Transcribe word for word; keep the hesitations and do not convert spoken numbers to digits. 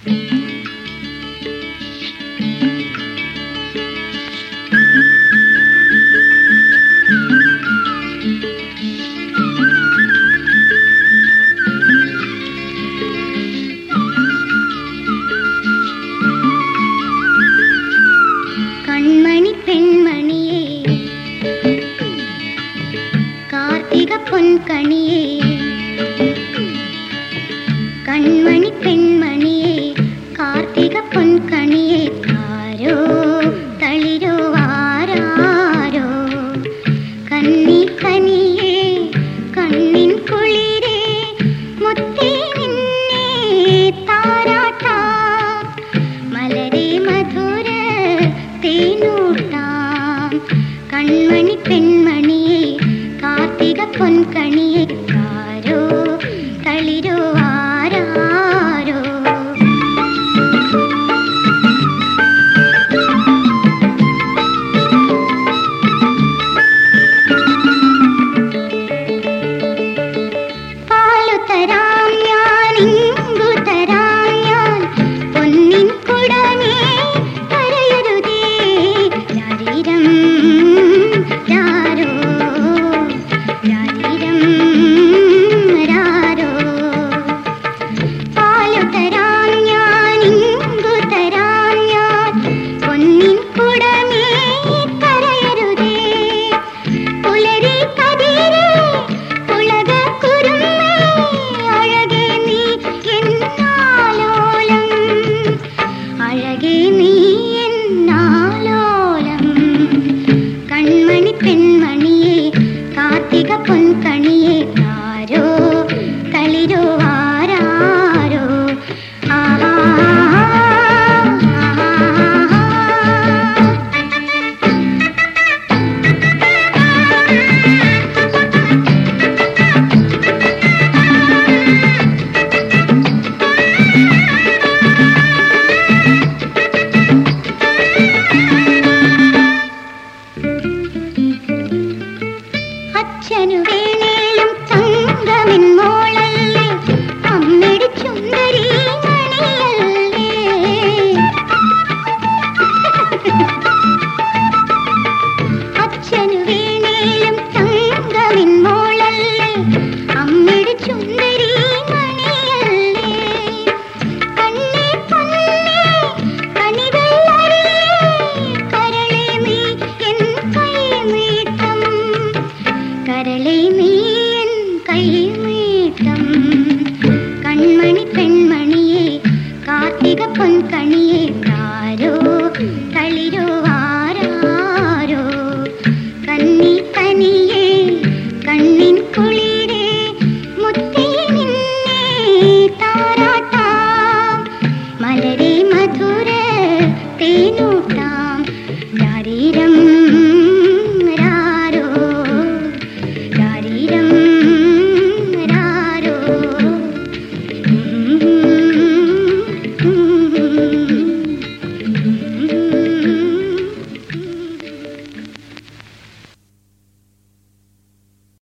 പൊൻകണിയേ കൺമണി പെൺമണിയേ കാർത്തിക പൊൻകണിയേ ആരോ തളിരോ ആരാരോ കന്നി കനിയേ കണ്ണിൻ കുളിരേ മുത്തേ നിന്നെ താരാട്ടാ മലരേ മധുര തേനൂട്ടാം കൺമണി പെൺമണിയേ കാർത്തിക പൊൻകണിയേ ആരോ തളിരോ ആരാരോ പാലു തരാം ഞാൻ ഇങ്കു തരാം ഞാൻ പൊന്നിൻ കുടമേ കരയരുതേ ശരീരം രാരോ ശരീരം രാരോ പാലു തരാം ഞാൻ ഇങ്കു തരാം ഞാൻ പൊന്നിൻ കുടമേ കരയരുതേ പുലരി കതിരേ ഉലക കുരുമേ അഴകേ നീ എന്നാലോലം അഴകേ നീ എന്നാലോലം കൺമണി പെൺമണിയേ കാർത്തിക പൊൻകണിയേ ആരോ തളിരോ ആരാരോ ആഹാ അച്ഛനു വേണേലും തങ്കമിൻ മോളല്ലേ അമ്മയുടെ ചുന്ദരി മണിയല്ലേ അച്ഛനു വേണേലും തങ്കമിൻ മോളല്ലേ അമ്മയുടെ ചുന്ദരി മണിയല്ലേ കണ്ണേ പൊന്നേ കണിവെള്ളരിയേ കരളേ നീ എൻ കൈമീട്ടം കരളേ നീ എൻ കൈമീട്ടം കൺമണി പെൺമണിയേ കാർത്തിക പൊൻക